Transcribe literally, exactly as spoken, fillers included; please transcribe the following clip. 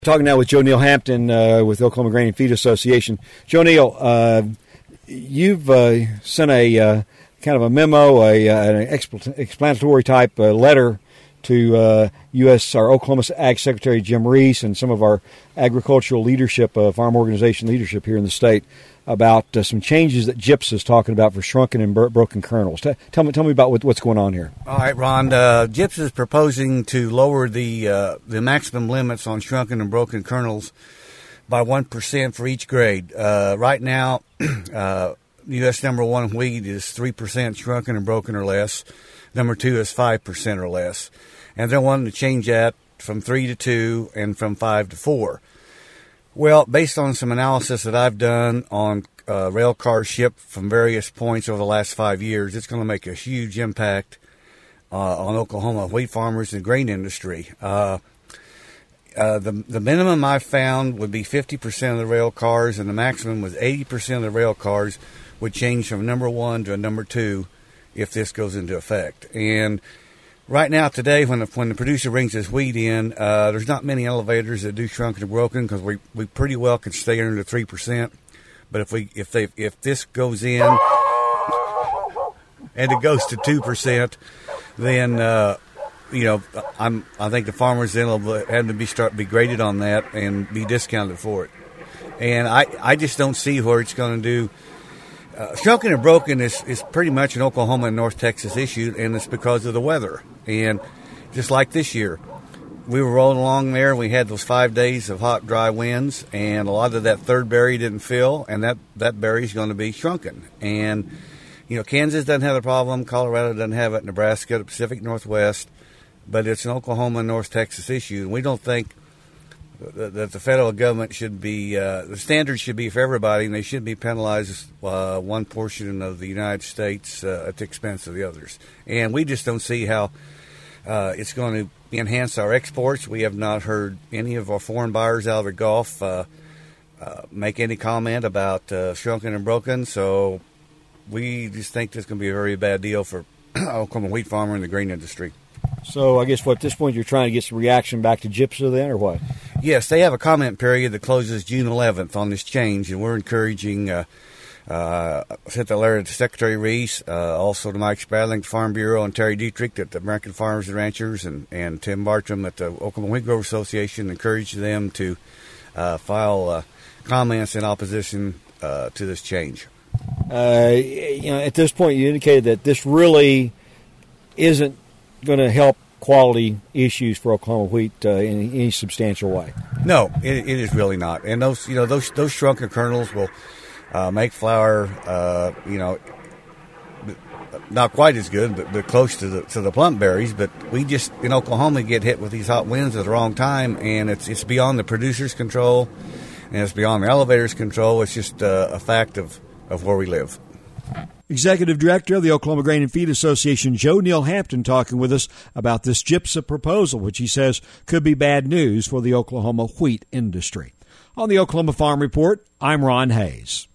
Talking now with Joe Neal Hampton uh, with the Oklahoma Grain and Feed Association. Joe Neal, uh, you've uh, sent a uh, kind of a memo, a, uh, an expl- explanatory type uh, letter to uh, U S our Oklahoma Ag Secretary Jim Reese and some of our agricultural leadership, uh, farm organization leadership here in the state about uh, some changes that J I P S is talking about for shrunken and bro- broken kernels. T- tell me, tell me about what, what's going on here. All right, Ron. Uh, J I P S is proposing to lower the uh, the maximum limits on shrunken and broken kernels by one percent for each grade. Uh, right now, uh, U S number one wheat is three percent shrunken and broken or less. Number two is five percent or less. And they're wanting to change that from three to two and from five to four. Well, based on some analysis that I've done on uh, rail cars shipped from various points over the last five years, it's going to make a huge impact uh, on Oklahoma wheat farmers and grain industry. Uh, uh, the the minimum I found would be fifty percent of the rail cars, and the maximum was eighty percent of the rail cars would change from number one to a number two if this goes into effect. And right now, today, when the, when the producer brings his wheat in, uh, there's not many elevators that do shrunken and broken because we, we pretty well can stay under the three percent. But if we if they if this goes in and it goes to two percent, then uh, you know I'm I think the farmers then will have to be start be graded on that and be discounted for it. And I, I just don't see where it's going to do. Uh, shrunken and broken is, is pretty much an Oklahoma and North Texas issue, and it's because of the weather. And just like this year, we were rolling along there. We had those five days of hot, dry winds, and a lot of that third berry didn't fill, and that, that berry is going to be shrunken. And, you know, Kansas doesn't have a problem. Colorado doesn't have it. Nebraska, the Pacific Northwest. But it's an Oklahoma and North Texas issue, and we don't think that the federal government should be, uh, the standards should be for everybody, and they should be penalized uh, one portion of the United States uh, at the expense of the others. And we just don't see how uh, it's going to enhance our exports. We have not heard any of our foreign buyers out of the Gulf uh, uh, make any comment about uh, shrunken and broken, so we just think this is going to be a very bad deal for Oklahoma wheat farmer and the grain industry. So I guess what at this point you're trying to get some reaction back to J I P S then, or what? Yes, they have a comment period that closes June eleventh on this change, and we're encouraging, uh, uh, sent the letter to Secretary Reese, uh, also to Mike Spradling, Farm Bureau, and Terry Dietrich at the American Farmers and Ranchers, and, and Tim Bartram at the Oklahoma Wheat Growers Association, encourage them to uh, file uh, comments in opposition uh, to this change. Uh, you know, at this point, you indicated that this really isn't going to help quality issues for Oklahoma wheat uh, in any substantial way. No, it, it is really not. And those, you know, those those shrunken kernels will uh, make flour, uh, you know, not quite as good, but, but close to the to the plump berries. But we just in Oklahoma get hit with these hot winds at the wrong time, and it's it's beyond the producer's control, and it's beyond the elevator's control. It's just uh, a fact of, of where we live. Executive Director of the Oklahoma Grain and Feed Association, Joe Neal Hampton, talking with us about this J I P S proposal, which he says could be bad news for the Oklahoma wheat industry. On the Oklahoma Farm Report, I'm Ron Hayes.